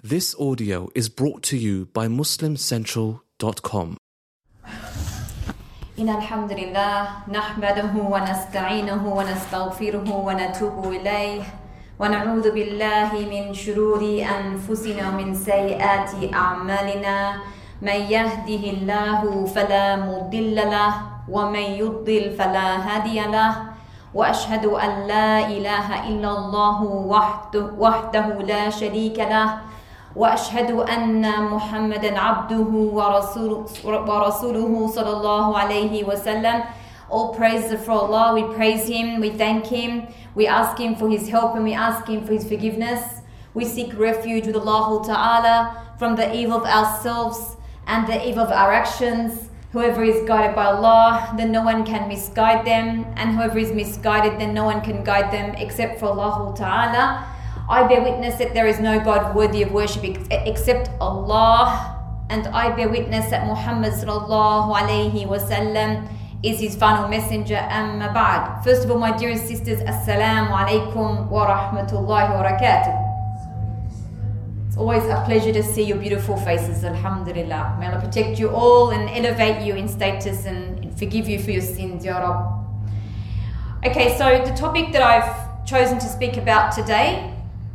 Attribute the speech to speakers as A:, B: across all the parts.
A: This audio is brought to you by MuslimCentral.com.
B: إن الحمد لله نحمده ونستعينه ونستغفره ونتوب إليه ونعوذ بالله من شرور أنفسنا ومن سيئات أعمالنا من يهده الله فلا مضل له ومن يضلل فلا هادي له وأشهد أن لا إله إلا الله وحده لا شريك له وأشهد أن محمدا عبده ورسوله صلى الله عليه وسلم. All praise for Allah. We praise Him, we thank Him, we ask Him for His help and we ask Him for His forgiveness. We seek refuge with Allah Ta'ala from the evil of ourselves and the evil of our actions. Whoever is guided by Allah, then no one can misguide them, and whoever is misguided, then no one can guide them except for Allah Ta'ala. I bear witness that there is no God worthy of worship except Allah, and I bear witness that Muhammad sallallahu alayhi wasallam is his final messenger. Amma ba'd. First of all, my dearest sisters, assalamu alaikum wa rahmatullahi wa barakatuh. It's always a pleasure to see your beautiful faces, alhamdulillah. May Allah protect you all and elevate you in status and forgive you for your sins, Ya Rabb. Okay, so the topic that I've chosen to speak about today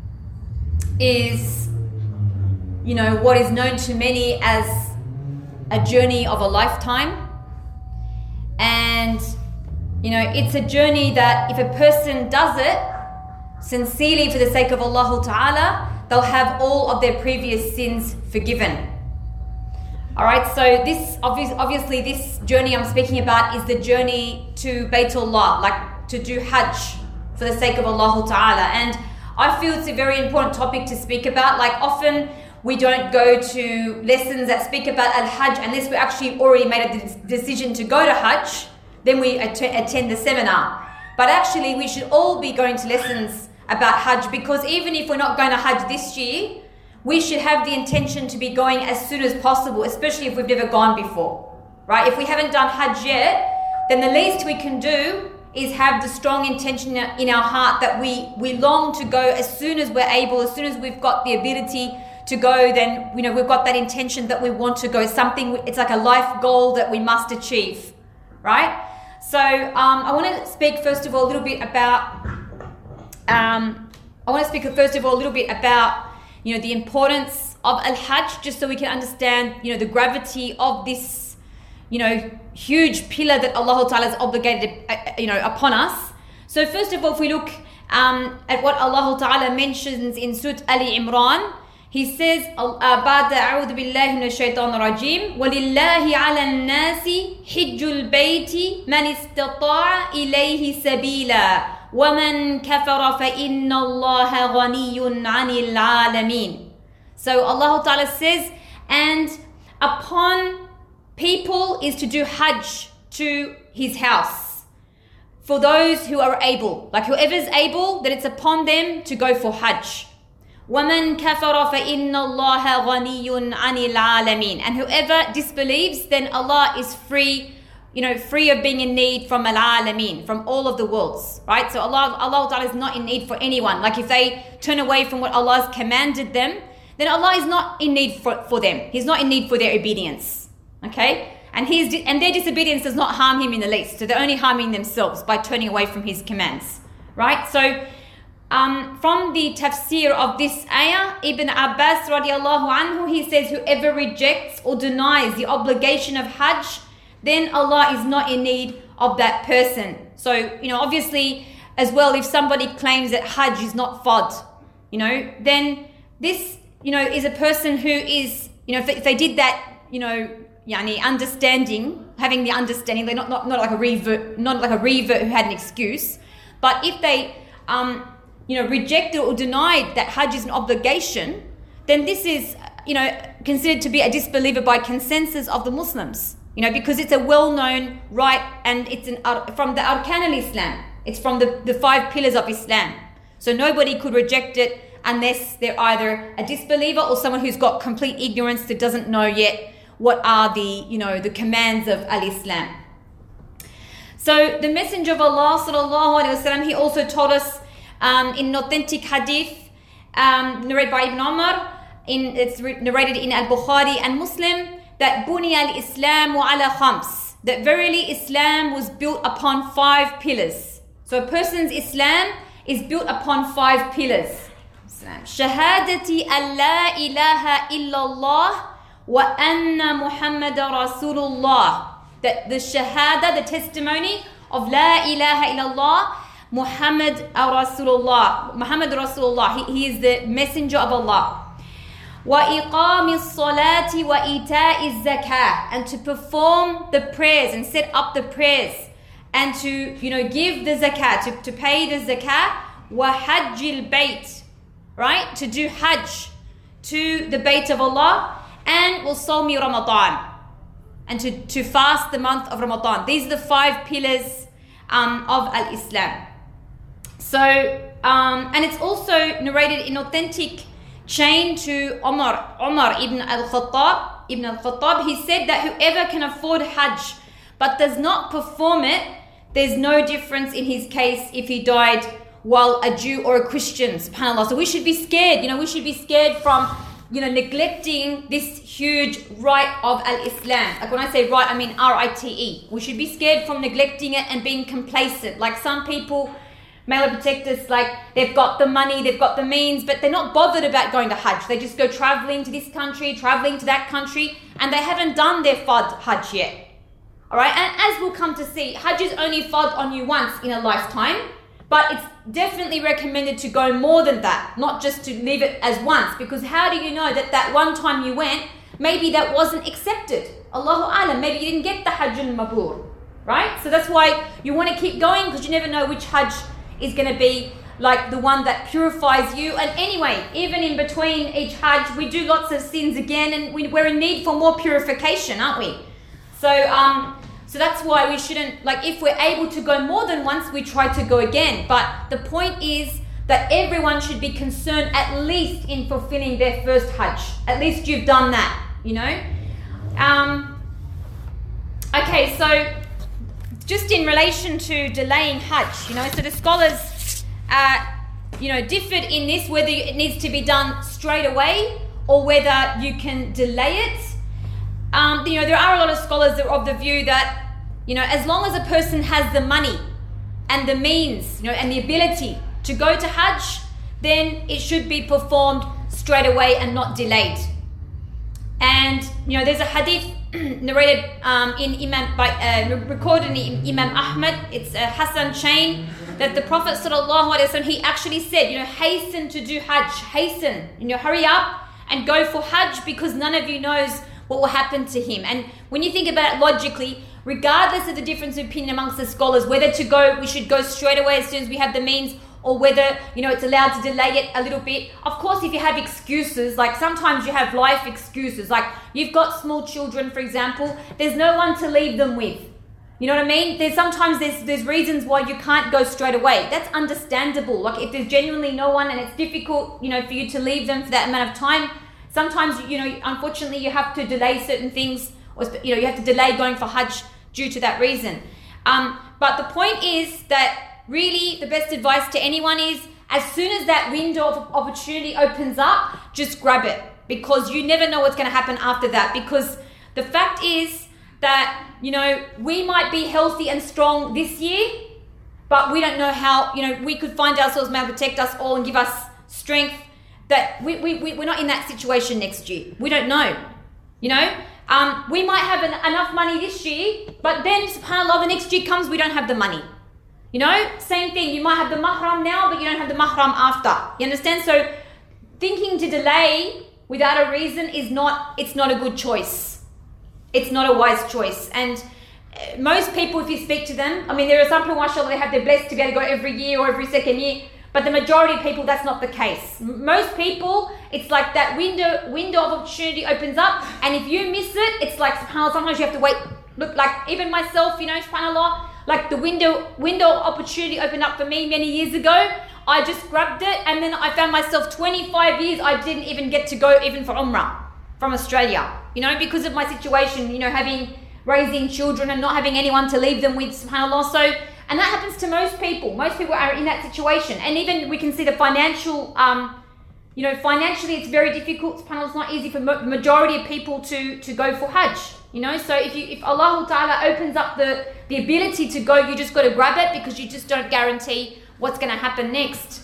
B: is, what is known to many as a journey of a lifetime. And, it's a journey that if a person does it sincerely for the sake of Allah Ta'ala, they'll have all of their previous sins forgiven. Alright, so this, obviously this journey I'm speaking about is the journey to Baytullah, like to do Hajj for the sake of Allah Ta'ala. And I feel it's a very important topic to speak about. Like often we don't go to lessons that speak about Al-Hajj unless we actually already made a decision to go to Hajj, then we attend the seminar. But actually we should all be going to lessons about Hajj, because even if we're not going to Hajj this year, we should have the intention to be going as soon as possible, especially if we've never gone before, right? If we haven't done Hajj yet, then the least we can do is have the strong intention in our heart that we long to go as soon as we're able, as soon as we've got the ability to go, then we've got that intention that we want to go. It's like a life goal that we must achieve, right? So I want to speak first of all a little bit about the importance of Al-Hajj, just so we can understand the gravity of this huge pillar that Allah Ta'ala has obligated upon us. So first of all, if we look at what Allah Ta'ala mentions in Surah Ali Imran, He says, بعد أعوذ بالله من الشيطان الرجيم ولله على الناس حج البيت من استطاع إليه سبيلا ومن كفر فإن الله غني عن العالمين. So Allah Ta'ala says, and upon people is to do Hajj to His house for those who are able, like whoever is able, that it's upon them to go for Hajj. وَمَنْ كَفَرَ فَإِنَّ اللَّهَ غَنِيٌّ عَنِ الْعَالَمِينَ. And whoever disbelieves, then Allah is free of being in need from al-alameen, from all of the worlds, right? So Allah Ta'ala is not in need for anyone. Like if they turn away from what Allah has commanded them, then Allah is not in need for them. He's not in need for their obedience, okay? And their disobedience does not harm Him in the least. So they're only harming themselves by turning away from His commands, right? So from the tafsir of this ayah, Ibn Abbas radiallahu anhu, he says, whoever rejects or denies the obligation of Hajj, then Allah is not in need of that person. So, obviously, as well, if somebody claims that Hajj is not fard, then this, is a person who is, if they did that, having the understanding, they're not like a revert who had an excuse, but if they, rejected or denied that Hajj is an obligation, then this is, considered to be a disbeliever by consensus of the Muslims, because it's a well-known right, and it's from the Arkan al-Islam. It's from the 5 pillars of Islam. So nobody could reject it unless they're either a disbeliever or someone who's got complete ignorance that doesn't know yet what are the commands of al-Islam. So the Messenger of Allah sallallahu alaihi wasallam, he also told us in an authentic hadith narrated by Ibn Umar, it's narrated in Al-Bukhari and Muslim, that Buniya al-Islamu ala khams, that verily Islam was built upon 5 pillars. So a person's Islam is built upon 5 pillars. Shahadati an la ilaha illallah wa anna Muhammad Rasulullah. That the shahada, the testimony of la ilaha illallah, Muhammad Rasulullah. Muhammad Rasulullah, he is the messenger of Allah. وَإِقَامِ الصَّلَاةِ وَإِيتَاءِ الزَّكَاةِ, and to perform the prayers and set up the prayers and to give the zakat, to pay the zakat. وَحَجِّ الْبَيْتِ, right, to do hajj to the Bayt of Allah, and وَصَوْمِ Ramadan, and to fast the month of Ramadan. These are the 5 pillars of Al-Islam. So and it's also narrated in authentic chain to Umar ibn al-Khattab. He said that whoever can afford Hajj but does not perform it, there's no difference in his case if he died while a Jew or a Christian, subhanAllah. So we should be scared, we should be scared from, neglecting this huge right of Al-Islam. Like when I say right, I mean R-I-T-E. We should be scared from neglecting it and being complacent. Like some people, may Allah protect us, like they've got the money, they've got the means, but they're not bothered about going to Hajj. They just go traveling to this country, traveling to that country, and they haven't done their fard Hajj yet. Alright, and as we'll come to see, Hajj is only fard on you once in a lifetime, but it's definitely recommended to go more than that, not just to leave it as once, because how do you know that one time you went, maybe that wasn't accepted? Allahu Alam, maybe you didn't get the Hajj al-Mabrur, right? So that's why you want to keep going, because you never know which Hajj is going to be like the one that purifies you. And anyway, even in between each Hajj, we do lots of sins again, and we're in need for more purification, aren't we? So that's why we shouldn't, like if we're able to go more than once, we try to go again. But the point is that everyone should be concerned at least in fulfilling their first Hajj. At least you've done that, Okay, so just in relation to delaying Hajj, so the scholars, differed in this, whether it needs to be done straight away or whether you can delay it. There are a lot of scholars that are of the view that, as long as a person has the money and the means, and the ability to go to Hajj, then it should be performed straight away and not delayed. And, there's a hadith narrated recorded in Imam Ahmad, it's a Hassan chain, that the Prophet ﷺ, he actually said, hasten to do Hajj, hasten, hurry up and go for Hajj, because none of you knows what will happen to him. And when you think about it logically, regardless of the difference of opinion amongst the scholars, whether we should go straight away as soon as we have the means, or whether, it's allowed to delay it a little bit. Of course, if you have excuses, like sometimes you have life excuses, like you've got small children, for example, there's no one to leave them with. You know what I mean? There's reasons why you can't go straight away. That's understandable. Like if there's genuinely no one and it's difficult, for you to leave them for that amount of time, sometimes, unfortunately you have to delay certain things, or, you have to delay going for Hajj due to that reason. But the point is that really the best advice to anyone is, as soon as that window of opportunity opens up, just grab it, because you never know what's going to happen after that. Because the fact is that, we might be healthy and strong this year, but we don't know how, we could find ourselves, may protect us all and give us strength, that we're not in that situation next year. We don't know, we might have enough money this year, but then subhanAllah, the next year comes, we don't have the money. Same thing, you might have the mahram now, but you don't have the mahram after. You understand? So thinking to delay without a reason it's not a good choice. It's not a wise choice. And most people, if you speak to them, there are some people, mashallah, they're blessed to be able to go every year or every second year, but the majority of people, that's not the case. Most people, it's like that window of opportunity opens up, and if you miss it, it's like, subhanAllah, sometimes you have to wait. Look, like even myself, subhanAllah, like the window of opportunity opened up for me many years ago. I just grabbed it, and then I found myself 25 years, I didn't even get to go even for Umrah from Australia, because of my situation, raising children and not having anyone to leave them with, subhanAllah. So, and that happens to most people. Most people are in that situation. And even we can see the financial financially it's very difficult. SubhanAllah, it's not easy for majority of people to go for Hajj. So if Allah Ta'ala opens up the ability to go, you just got to grab it, because you just don't guarantee what's going to happen next.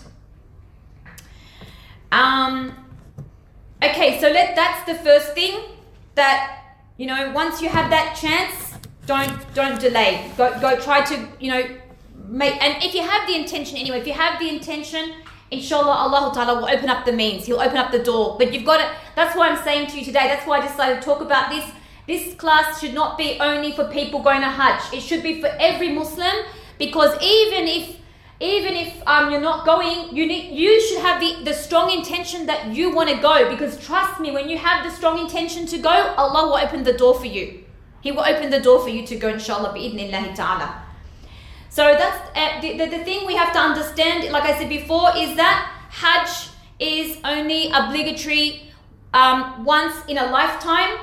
B: Okay, so that's the first thing, that once you have that chance, don't delay. Go try to make. And if you have the intention anyway, inshallah, Allah Ta'ala will open up the means. He'll open up the door. But you've got to, that's why I'm saying to you today, that's why I decided to talk about this. This class should not be only for people going to Hajj. It should be for every Muslim, because even if you're not going, you should have the strong intention that you want to go, because trust me, when you have the strong intention to go, Allah will open the door for you. He will open the door for you to go, inshallah, bi'idhnillahi ta'ala. So that's the thing we have to understand, like I said before, is that Hajj is only obligatory once in a lifetime.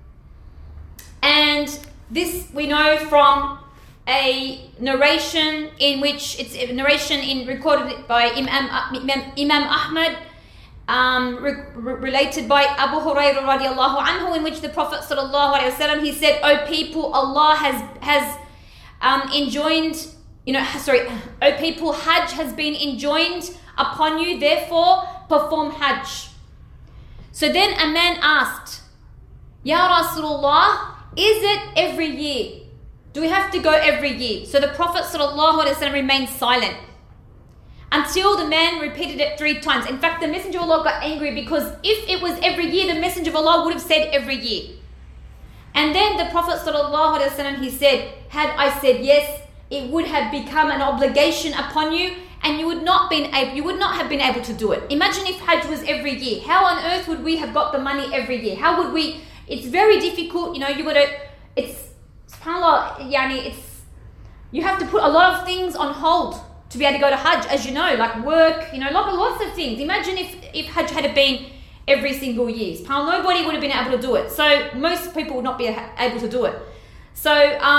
B: And this we know from a narration recorded by Imam Ahmad, related by Abu Hurairah radiallahu anhu, in which the Prophet sallallahu alaihi wasallam, he said, "O people, Allah has enjoined, O people, Hajj has been enjoined upon you, therefore perform Hajj." So then a man asked, "Ya Rasulullah, is it every year? Do we have to go every year?" So the Prophet ﷺ remained silent until the man repeated it 3 times. In fact, the Messenger of Allah got angry, because if it was every year, the Messenger of Allah would have said every year. And then the Prophet ﷺ, he said, "Had I said yes, it would have become an obligation upon you, and you would not have been able to do it." Imagine if Hajj was every year. How on earth would we have got the money every year? How would we? It's very difficult, SubhanAllah, you have to put a lot of things on hold to be able to go to Hajj, as you know, like work, lots of things. Imagine if Hajj had been every single year. SubhanAllah, nobody would have been able to do it. So most people would not be able to do it. So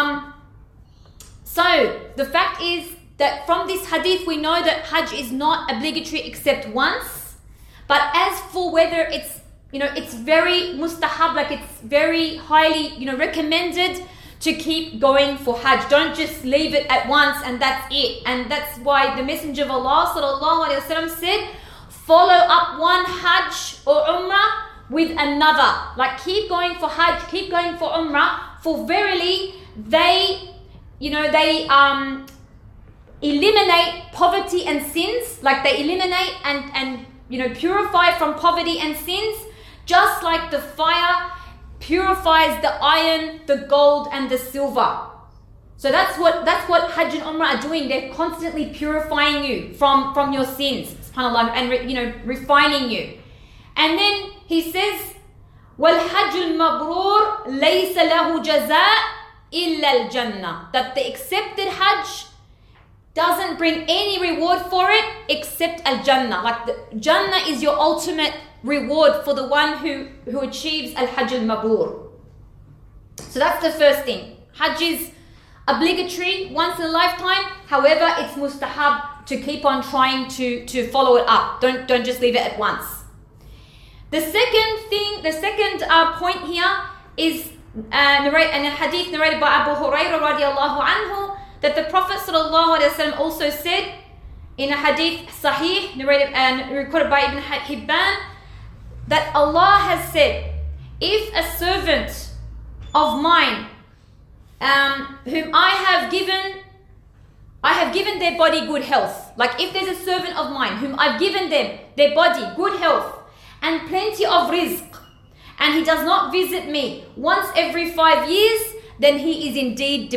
B: the fact is that from this hadith, we know that Hajj is not obligatory except once. But as for whether it's very mustahab, like it's very highly, recommended to keep going for Hajj. Don't just leave it at once and that's it. And that's why the Messenger of Allah sallallahu alaihi wasallam said, follow up one Hajj or Umrah with another. Like keep going for Hajj, keep going for Umrah, for verily they eliminate poverty and sins. Like they eliminate and purify from poverty and sins, just like the fire purifies the iron, the gold and the silver. So that's what Hajj and Umrah are doing. They're constantly purifying you from your sins, subhanAllah, and refining you. And then he says, وَالْحَجُّ الْمَبْرُورُ لَيْسَ لَهُ جَزَاء إِلَّا الْجَنَّةِ. That the accepted Hajj doesn't bring any reward for it except Al-Jannah. Like the Jannah is your ultimate reward for the one who achieves Al-Hajj al-Mabrur. So that's the first thing. Hajj is obligatory once in a lifetime. However, it's mustahab to keep on trying to follow it up. Don't just leave it at once. The second point here is a hadith narrated by Abu Hurairah radiallahu anhu, that the Prophet sallallahu alaihi wasallam also said in a hadith sahih narrated and recorded by Ibn Hibban, that Allah has said, if a servant of mine whom I have given their body good health. Like if there's a servant of mine whom I've given them their body good health and plenty of rizq, and he does not visit me once every 5 years, then he is indeed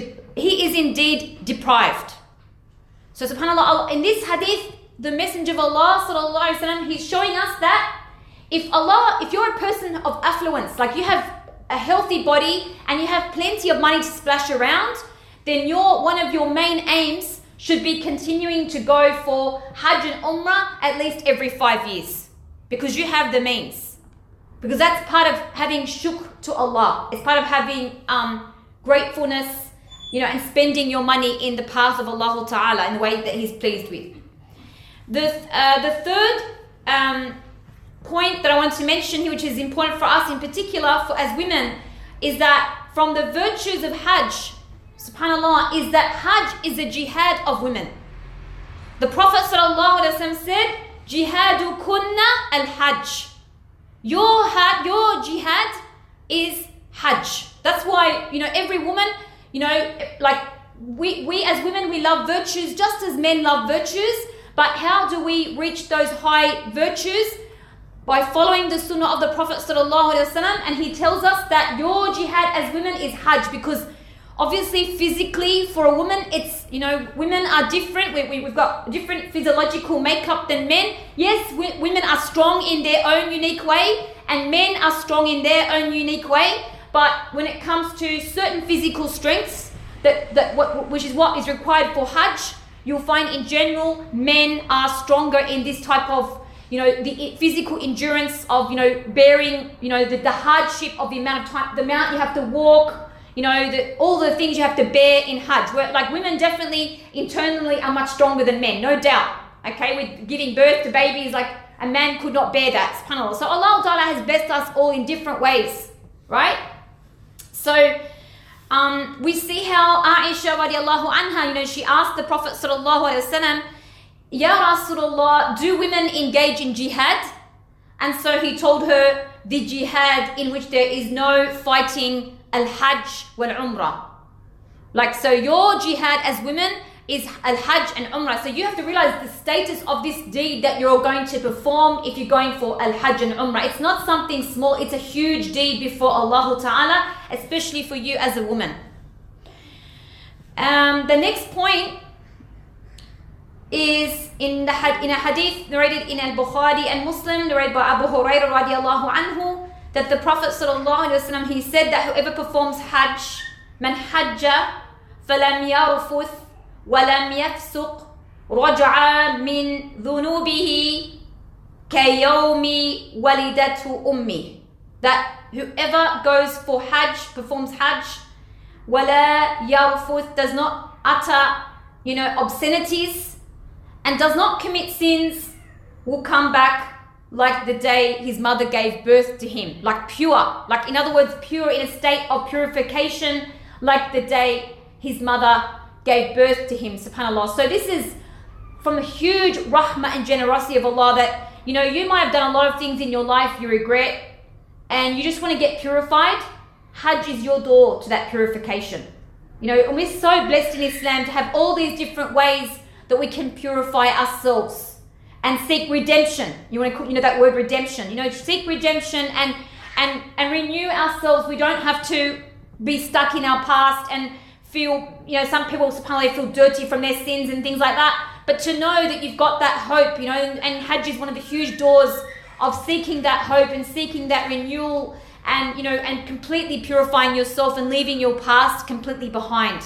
B: deprived. So subhanAllah, in this hadith, the Messenger of Allah sallallahu alaihi wasallam, he's showing us that if you're a person of affluence, like you have a healthy body and you have plenty of money to splash around, then one of your main aims should be continuing to go for Hajj and Umrah at least every 5 years, because you have the means. Because that's part of having shukr to Allah. It's part of having gratefulness, and spending your money in the path of Allah Ta'ala in the way that He's pleased with. The third point that I want to mention here, which is important for us in particular, as women, is that from the virtues of Hajj, subhanAllah, is that Hajj is a jihad of women. The Prophet ﷺ said, Jihadu kunna al-Hajj. Your jihad is Hajj. That's why, every woman, like we as women, we love virtues just as men love virtues. But how do we reach those high virtues? By following the sunnah of the Prophet ﷺ, and he tells us that your jihad as women is Hajj, because obviously physically for a woman, it's, women are different. We've got different physiological makeup than men. Yes, women are strong in their own unique way, and men are strong in their own unique way. But when it comes to certain physical strengths, which is what is required for Hajj, you'll find in general men are stronger in this type of, the physical endurance of, bearing, the hardship of the amount of time, the amount you have to walk, all the things you have to bear in Hajj. Where, like, women definitely internally are much stronger than men, no doubt. Okay, with giving birth to babies, like a man could not bear that, subhanAllah. So Allah Ta'ala has blessed us all in different ways, right? So we see how Aisha radiallahu anha, she asked the Prophet sallallahu alaihi wasallam, Ya Rasulullah, do women engage in jihad? And so he told her the jihad in which there is no fighting, al-Hajj wal-Umrah. Like, so your jihad as women is al-Hajj and Umrah. So you have to realize the status of this deed that you're going to perform if you're going for al-Hajj and Umrah. It's not something small, it's a huge deed before Allah Ta'ala, especially for you as a woman. The next point is in a hadith narrated in Al-Bukhari and Muslim, narrated by Abu Hurairah radiallahu anhu, that the Prophet sallallahu alaihi wasallam, he said that whoever performs Hajj, man hajja falam yarfuth walam yafsuq raja'a min dhunubihi kayawmi walidatu ummi. That whoever goes for Hajj, performs Hajj, wala yarfuth, does not utter, obscenities, and does not commit sins, will come back like the day his mother gave birth to him. Like pure. Like, in other words, pure in a state of purification, like the day his mother gave birth to him, subhanAllah. So this is from a huge rahmah and generosity of Allah that, you might have done a lot of things in your life you regret, and you just want to get purified. Hajj is your door to that purification. And we're so blessed in Islam to have all these different ways that we can purify ourselves and seek redemption. You want to, that word redemption. Seek redemption and renew ourselves. We don't have to be stuck in our past and feel, some people subhanAllah feel dirty from their sins and things like that. But to know that you've got that hope, and Hajj is one of the huge doors of seeking that hope and seeking that renewal and, and completely purifying yourself and leaving your past completely behind.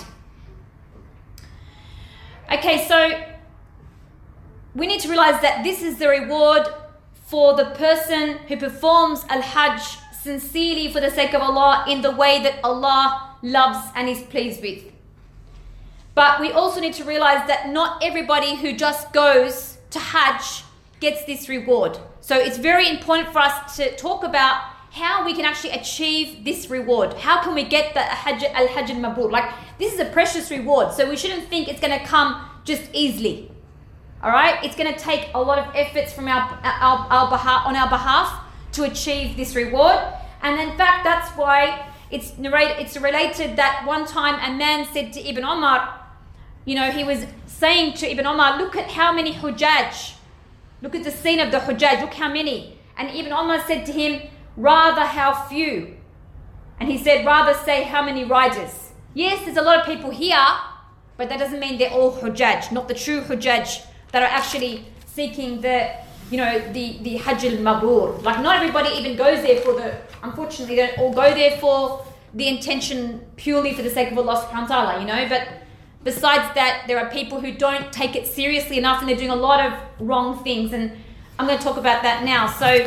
B: Okay, so we need to realize that this is the reward for the person who performs al-Hajj sincerely for the sake of Allah in the way that Allah loves and is pleased with. But we also need to realize that not everybody who just goes to Hajj gets this reward. So it's very important for us to talk about how we can actually achieve this reward. How can we get the al-Hajj al-Mabrur? Like, this is a precious reward, so we shouldn't think it's going to come just easily. All right? It's going to take a lot of efforts from on our behalf to achieve this reward. And in fact, that's why it's related that one time a man said to Ibn Umar, he was saying to Ibn Umar, look at how many Hujjaj. Look at the scene of the Hujjaj, look how many. And Ibn Umar said to him, rather how few. And he said, rather say how many riders. Yes, there's a lot of people here, but that doesn't mean they're all Hujjaj, not the true Hujjaj that are actually seeking the Hajj al-Mabrur. Like, not everybody even goes there unfortunately, they don't all go there for the intention purely for the sake of Allah subhanahu wa ta'ala, but besides that, there are people who don't take it seriously enough and they're doing a lot of wrong things, and I'm going to talk about that now. So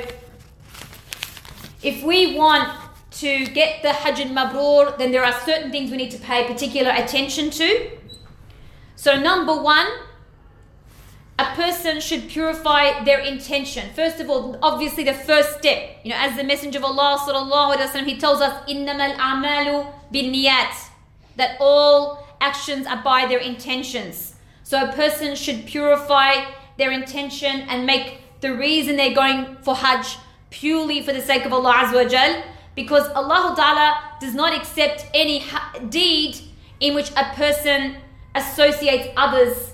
B: if we want to get the Hajj al-Mabrur, then there are certain things we need to pay particular attention to. So number one a person should purify their intention. First of all, obviously the first step, as the Messenger of Allah sallallahu alaihi wasallam, he tells us, innamal a'malu binniyat, that all actions are by their intentions. So a person should purify their intention and make the reason they're going for Hajj purely for the sake of Allah Azza wa Jal, because Allah Ta'ala does not accept any deed in which a person associates others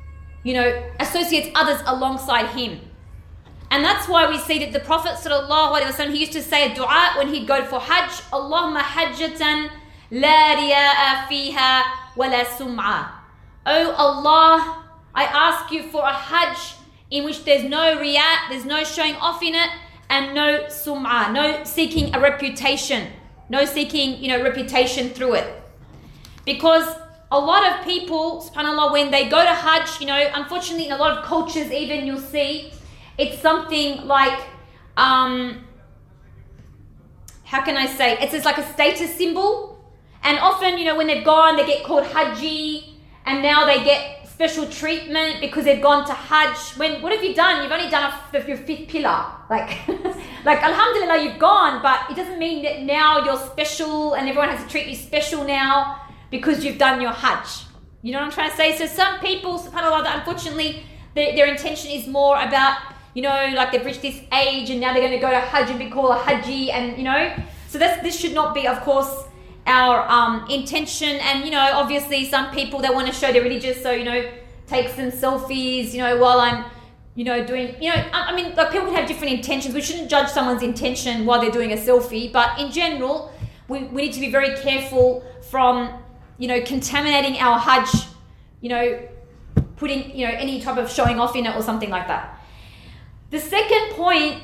B: alongside him. And that's why we see that the Prophet ﷺ, he used to say a dua when he'd go for Hajj, Allahumma hajjatan la riya'a fiha wa la sum'a. Oh Allah, I ask you for a Hajj in which there's no riya', there's no showing off in it, and no sum'a, no seeking a reputation, no seeking, reputation through it. Because a lot of people, subhanAllah, when they go to Hajj, unfortunately in a lot of cultures even, you'll see, it's something like, how can I say, it's just like a status symbol. And often, when they've gone, they get called Hajji, and now they get special treatment because they've gone to Hajj. What have you done? You've only done your fifth pillar. Like alhamdulillah, you've gone, but it doesn't mean that now you're special and everyone has to treat you special now because you've done your Hajj. You know what I'm trying to say? So some people, subhanAllah, that unfortunately their intention is more about, like they've reached this age and now they're going to go to Hajj and be called a Hajji, and so this should not be, of course, our intention. And obviously some people, they want to show they're religious, so take some selfies while I'm doing, I mean, like, people can have different intentions. We shouldn't judge someone's intention while they're doing a selfie, but in general we need to be very careful from contaminating our Hajj, putting any type of showing off in it or something like that. The second point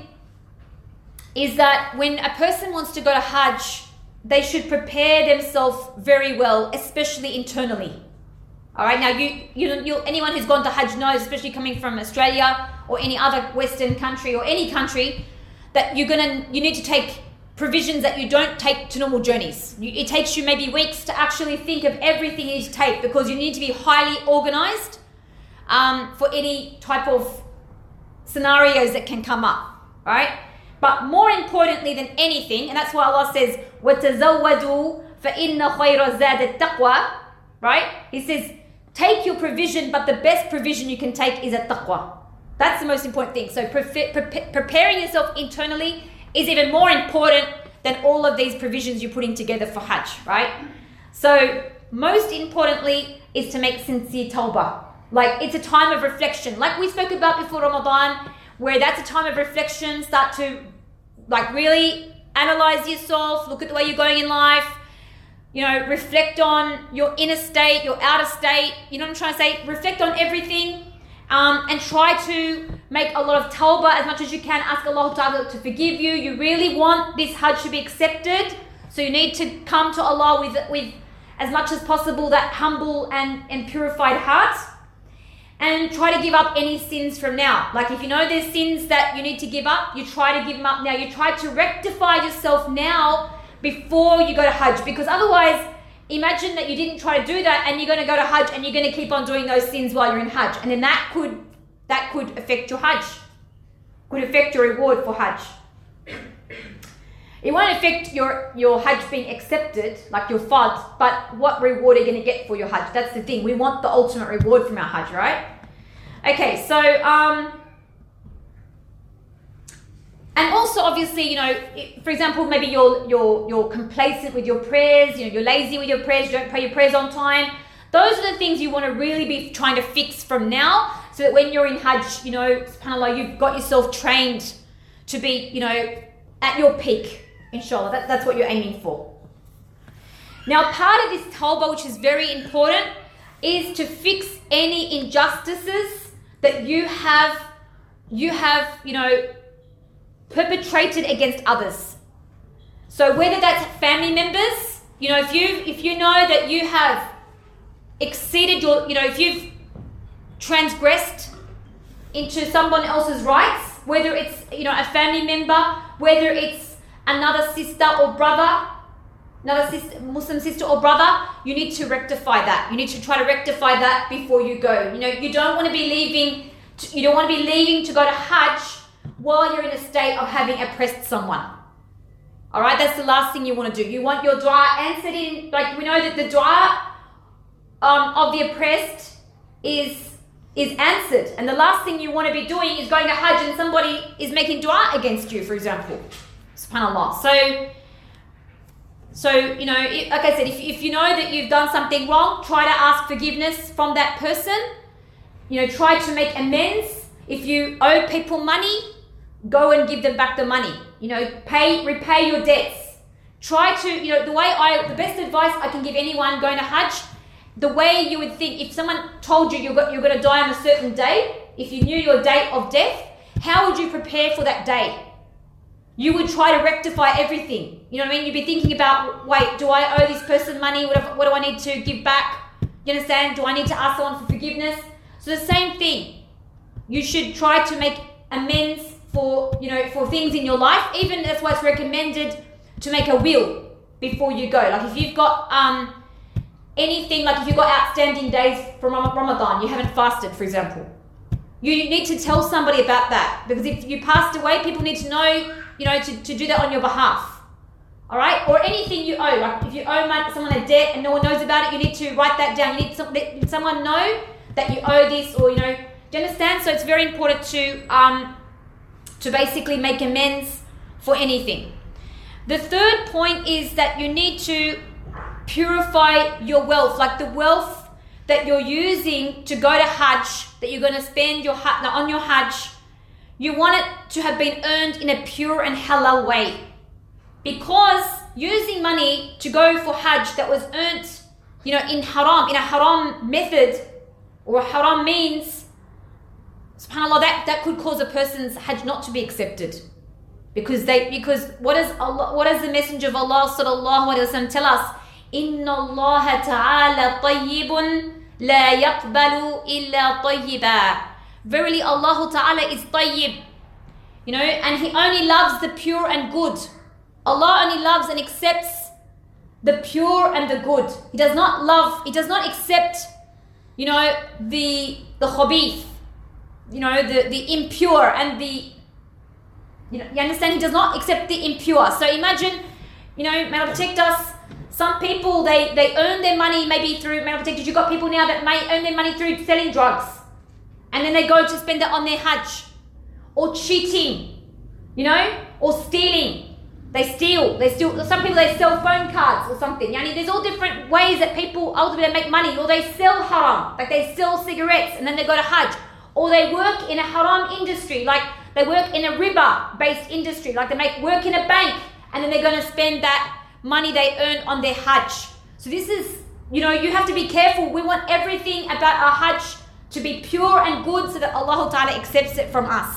B: is that when a person wants to go to Hajj, they should prepare themselves very well, especially internally. All right, now anyone who's gone to Hajj knows, especially coming from Australia or any other Western country or any country, that you need to take provisions that you don't take to normal journeys. It takes you maybe weeks to actually think of everything you need to take, because you need to be highly organized for any type of scenarios that can come up. All right. But more importantly than anything, and that's why Allah says, وَتَزَوَّدُوا فَإِنَّ خَيْرَ زَادِ التَّقْوَى, right? He says, take your provision, but the best provision you can take is at-taqwa. That's the most important thing. So preparing yourself internally is even more important than all of these provisions you're putting together for Hajj, right? So most importantly is to make sincere tawbah. Like, it's a time of reflection. Like we spoke about before Ramadan, where that's a time of reflection. Start to really analyze yourself, look at the way you're going in life, reflect on your inner state, your outer state, you know what I'm trying to say? Reflect on everything, and try to make a lot of tawbah as much as you can. Ask Allah Ta'ala to forgive you. You really want this Hajj to be accepted, so you need to come to Allah with as much as possible that humble and purified heart. And try to give up any sins from now. Like, if there's sins that you need to give up, you try to give them up now. You try to rectify yourself now before you go to Hajj. Because otherwise, imagine that you didn't try to do that and you're going to go to Hajj and you're going to keep on doing those sins while you're in Hajj. And then that could affect your Hajj. Could affect your reward for Hajj. It won't affect your Hajj being accepted, like your fard, but what reward are you going to get for your Hajj? That's the thing. We want the ultimate reward from our Hajj, right? Okay, so, and also obviously, for example, maybe you're complacent with your prayers, you're lazy with your prayers, you don't pray your prayers on time. Those are the things you want to really be trying to fix from now, so that when you're in Hajj, subhanAllah, you've got yourself trained to be, at your peak, inshallah. That's what you're aiming for. Now, part of this tawbah, which is very important, is to fix any injustices that you have perpetrated against others. So whether that's family members, if you know that you have exceeded if you've transgressed into someone else's rights, whether it's a family member, whether it's another sister or brother, Muslim sister or brother, you need to rectify that. You need to try to rectify that before you go. You don't want to be leaving You don't want to be leaving to go to Hajj while you're in a state of having oppressed someone. All right, that's the last thing you want to do. You want your dua answered in, like we know that the dua of the oppressed is answered. And the last thing you want to be doing is going to Hajj and somebody is making dua against you, for example. SubhanAllah. So you know, like I said, if you know that you've done something wrong, try to ask forgiveness from that person. You know, try to make amends. If you owe people money, go and give them back the money. You know, repay your debts. Try to, you know, the best advice I can give anyone going to Hajj, the way you would think, if someone told you you're going to die on a certain day, if you knew your date of death, how would you prepare for that day? You would try to rectify everything. You know what I mean? You'd be thinking about, wait, do I owe this person money? What do I need to give back? You understand? Do I need to ask someone for forgiveness? So the same thing. You should try to make amends for, you know, for things in your life. Even that's why it's recommended to make a will before you go. Like if you've got anything, like if you've got outstanding days from Ramadan, you haven't fasted, for example, you need to tell somebody about that, because if you passed away, people need to know, you know, to do that on your behalf. All right? Or anything you owe, like if you owe someone a debt and no one knows about it, you need to write that down. You need to let someone know that you owe this, or, you know, do you understand? So it's very important to basically make amends for anything. The third point is that you need to purify your wealth, like the wealth that you're using to go to Hajj, that you're going to spend on your Hajj. You want it to have been earned in a pure and halal way, because using money to go for Hajj that was earned, you know, in a haram method or a haram means, subhanAllah, that could cause a person's Hajj not to be accepted. Because what does the Messenger of Allah sallallahu alaihi wasallam tell us? Inna Allah ta'ala tayyibun la yaqbalu illa tayyiba. Verily Allah ta'ala is tayyib, you know, and He only loves the pure and good. Allah only loves and accepts the pure and the good. He does not accept, you know, the khabith, you know, the impure and the, you know, you understand? He does not accept the impure. So imagine, you know, may Allah protect us, some people, they earn their money maybe through, may Allah protect us, you've got people now that may earn their money through selling drugs, and then they go to spend it on their Hajj, or cheating, you know, or stealing. They steal. Some people, they sell phone cards or something. Yani, there's all different ways that people ultimately make money. Or they sell haram, like they sell cigarettes and then they go to Hajj. Or they work in a haram industry, like they work in a riba-based industry, like they work in a bank, and then they're going to spend that money they earn on their Hajj. So this is, you know, you have to be careful. We want everything about our Hajj to be pure and good so that Allah Ta'ala accepts it from us.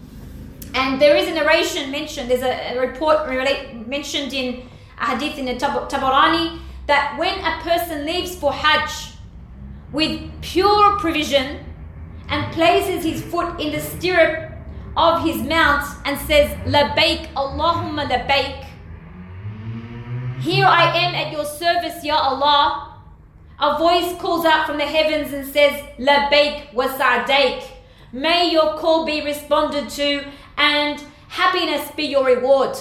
B: And there is a narration mentioned, there's a report mentioned in a hadith in the Tabarani, that when a person leaves for Hajj with pure provision and places his foot in the stirrup of his mount and says, Labbaik, Allahumma labbaik, here I am at your service, Ya Allah, a voice calls out from the heavens and says, Labbaik wa sa'daik, may your call be responded to and happiness be your reward.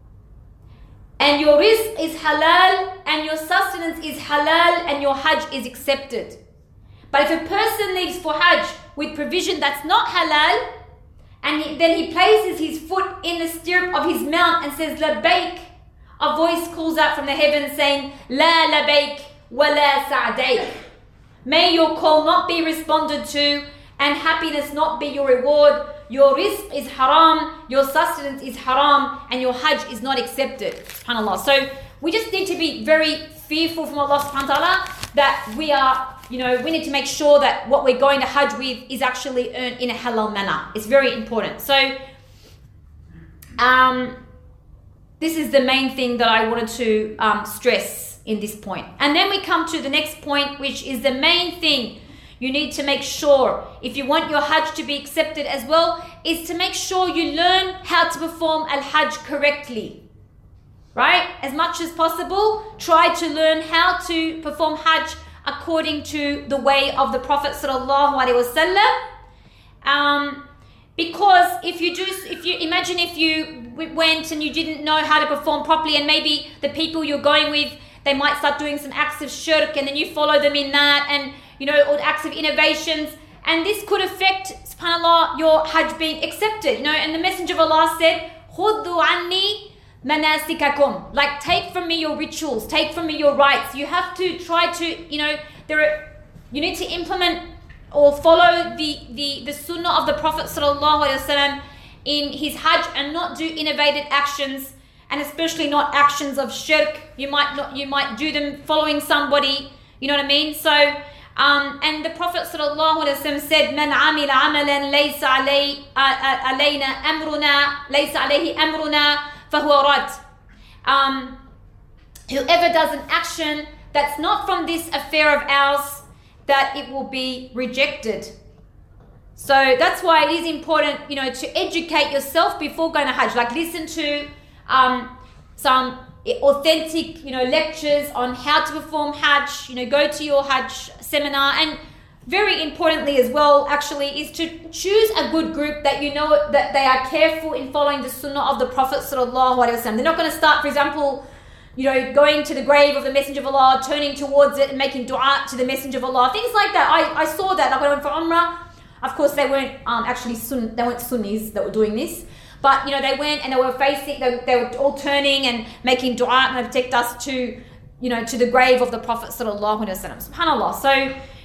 B: And your rizq is halal and your sustenance is halal and your Hajj is accepted. But if a person leaves for Hajj with provision that's not halal, and then he places his foot in the stirrup of his mount and says, Labbaik, a voice calls out from the heavens saying, La labbaik wa la sa'daik. May your call not be responded to and happiness not be your reward. Your rizq is haram, your sustenance is haram, and your Hajj is not accepted. SubhanAllah. So we just need to be very fearful from Allah subhanahu wa ta'ala that we are, you know, we need to make sure that what we're going to Hajj with is actually earned in a halal manner. It's very important. So this is the main thing that I wanted to stress in this point. And then we come to the next point, which is the main thing you need to make sure, if you want your Hajj to be accepted as well, is to make sure you learn how to perform Al-Hajj correctly. Right? As much as possible, try to learn how to perform Hajj according to the way of the Prophet ﷺ. Because if you imagine if you went and you didn't know how to perform properly, and maybe the people you're going with, they might start doing some acts of shirk, and then you follow them in that, and all acts of innovations, and this could affect, subhanAllah, your Hajj being accepted. And the Messenger of Allah said, "Khudhu anni manasikakum," like take from me your rituals, take from me your rites. You have to try to, you need to implement or follow the sunnah of the Prophet sallallahu alaihi wasallam in his Hajj, and not do innovated actions, and especially not actions of shirk. You might do them following somebody, you know what I mean? So and the Prophet sallallahu alaihi wasallam said, "Man amila amalan laysa alayna amruna, laysa alayhi amruna, fahuwa rad." Whoever does an action that's not from this affair of ours, that it will be rejected. So that's why it is important, to educate yourself before going to Hajj. Like listen to some authentic, lectures on how to perform Hajj. Go to your Hajj seminar, and very importantly as well, actually, is to choose a good group that that they are careful in following the sunnah of the Prophet sallallahu alaihi wasallam. They're not going to start, for example, going to the grave of the Messenger of Allah, turning towards it and making dua to the Messenger of Allah, things like that. I saw that. Like when I went for Umrah, of course they weren't actually they weren't Sunnis that were doing this, but they went and they were facing, they were all turning and making dua and protect us to the grave of the Prophet sallallahu alaihi wasallam. Subhanallah. So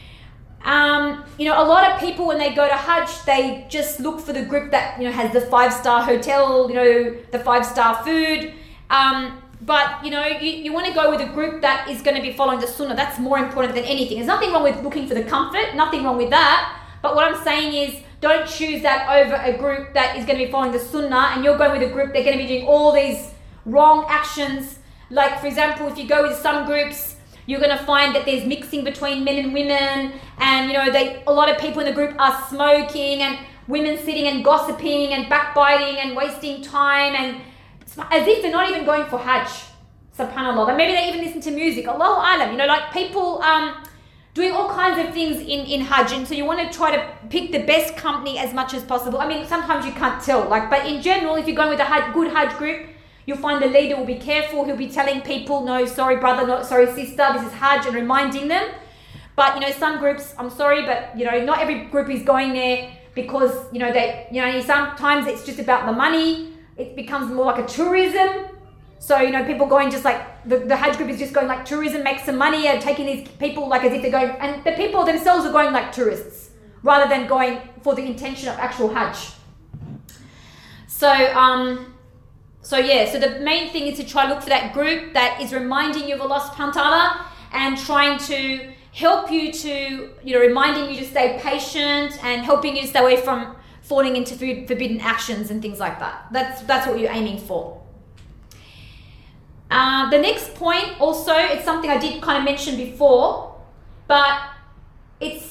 B: a lot of people when they go to Hajj, they just look for the group that has the 5-star hotel, the 5-star food. But you want to go with a group that is going to be following the sunnah. That's more important than anything. There's nothing wrong with looking for the comfort, nothing wrong with that. But what I'm saying is, don't choose that over a group that is going to be following the sunnah, and you're going with a group they're going to be doing all these wrong actions. Like, for example, if you go with some groups, you're going to find that there's mixing between men and women, and a lot of people in the group are smoking, and women sitting and gossiping and backbiting and wasting time, and as if they're not even going for Hajj, subhanAllah. But maybe they even listen to music, Allahu Alam. Like people doing all kinds of things in Hajj, and so you want to try to pick the best company as much as possible. I mean, sometimes you can't tell, but in general, if you're going with a good Hajj group, you'll find the leader will be careful. He'll be telling people, no, sorry brother, no, sorry sister, this is Hajj, and reminding them. But some groups, I'm sorry, but not every group is going there because sometimes it's just about the money. It becomes more like a tourism. So, people going just like, the Hajj group is just going like tourism, make some money, and taking these people like as if they're going, and the people themselves are going like tourists, rather than going for the intention of actual Hajj. So the main thing is to try to look for that group that is reminding you of Allah subhanahu wa ta'ala, and trying to help you to, reminding you to stay patient, and helping you to stay away from falling into forbidden actions and things like that. That's what you're aiming for. The next point also, it's something I did kind of mention before, but it's,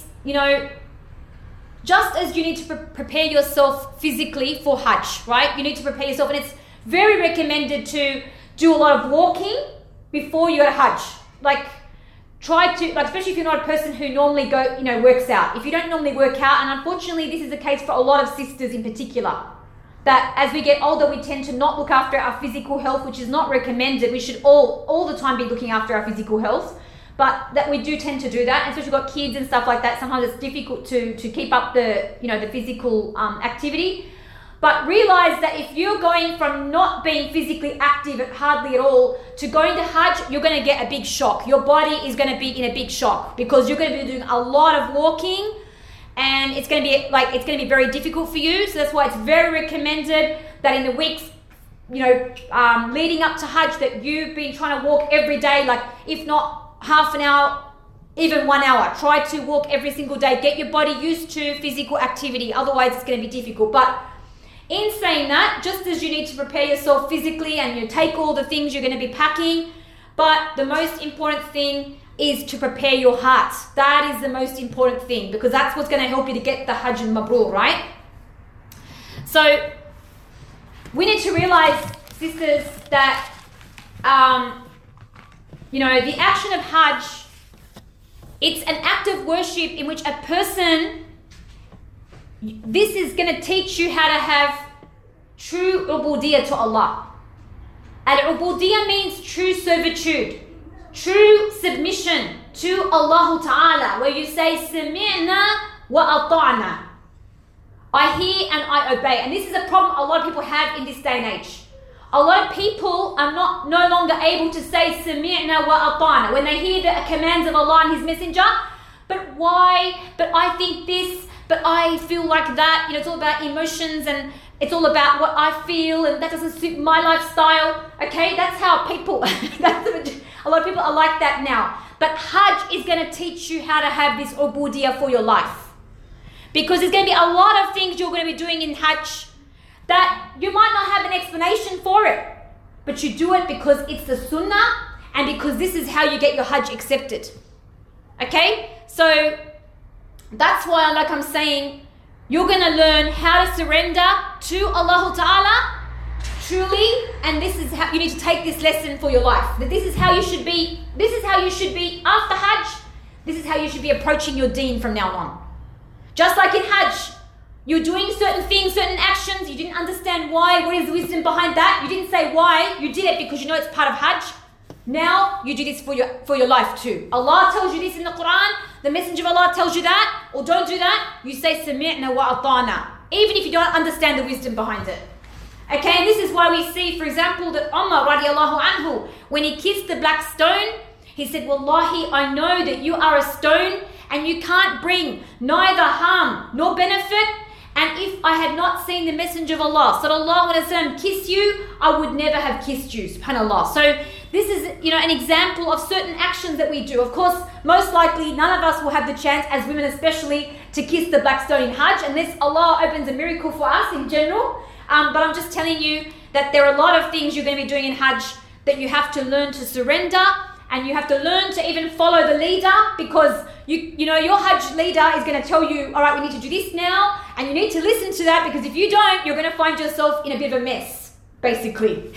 B: just as you need to prepare yourself physically for Hajj, right? You need to prepare yourself, and it's very recommended to do a lot of walking before you go to Hajj. Try to, especially if you're not a person who normally works out. If you don't normally work out, and unfortunately this is the case for a lot of sisters in particular, that as we get older, we tend to not look after our physical health, which is not recommended. We should all the time be looking after our physical health, but that we do tend to do that. And especially if we've got kids and stuff like that, sometimes it's difficult to keep up the physical activity. But realize that if you're going from not being physically active hardly at all to going to Hajj, you're going to get a big shock. Your body is going to be in a big shock, because you're going to be doing a lot of walking, and it's going to be very difficult for you. So that's why it's very recommended that in the weeks, leading up to Hajj, that you've been trying to walk every day, if not half an hour, even 1 hour. Try to walk every single day. Get your body used to physical activity. Otherwise, it's going to be difficult. But in saying that, just as you need to prepare yourself physically and you take all the things you're going to be packing, but the most important thing is to prepare your heart. That is the most important thing, because that's what's going to help you to get the Hajj al-Mabrur, right? So we need to realize, sisters, that the action of Hajj, it's an act of worship in which a person this is going to teach you how to have true ubudiyah to Allah. Al-ubudiyah means true servitude, true submission to Allah Ta'ala, where you say, Sami'na wa ata'na. I hear and I obey. And this is a problem a lot of people have in this day and age. A lot of people are no longer able to say Sami'na wa ata'na when they hear the commands of Allah and His Messenger. But why? But I think this, but I feel like that. It's all about emotions and it's all about what I feel and that doesn't suit my lifestyle. Okay, that's how people, a lot of people are like that now. But Hajj is going to teach you how to have this ubudiyah for your life. Because there's going to be a lot of things you're going to be doing in Hajj that you might not have an explanation for it. But you do it because it's the sunnah and because this is how you get your Hajj accepted. Okay? So that's why, like I'm saying, you're going to learn how to surrender to Allah Ta'ala truly, and this is how you need to take this lesson for your life. That this is how you should be. This is how you should be after Hajj. This is how you should be approaching your deen from now on. Just like in Hajj, you're doing certain things, certain actions, you didn't understand why, what is the wisdom behind that? You didn't say why, you did it because you know it's part of Hajj. Now you do this for your life too. Allah tells you this in the Quran, the Messenger of Allah tells you that, or don't do that, you say Sami'na wa ata'na, even if you don't understand the wisdom behind it. Okay, and this is why we see, for example, that Umar radiallahu anhu, when he kissed the black stone, he said, Wallahi, I know that you are a stone and you can't bring neither harm nor benefit. And if I had not seen the Messenger of Allah sallallahu alaihi wasallam kiss you, I would never have kissed you, subhanAllah. So this is, an example of certain actions that we do. Of course, most likely none of us will have the chance, as women especially, to kiss the black stone in Hajj, unless Allah opens a miracle for us in general. But I'm just telling you that there are a lot of things you're going to be doing in Hajj that you have to learn to surrender, and you have to learn to even follow the leader, because your Hajj leader is going to tell you, all right, we need to do this now, and you need to listen to that, because if you don't, you're going to find yourself in a bit of a mess, basically.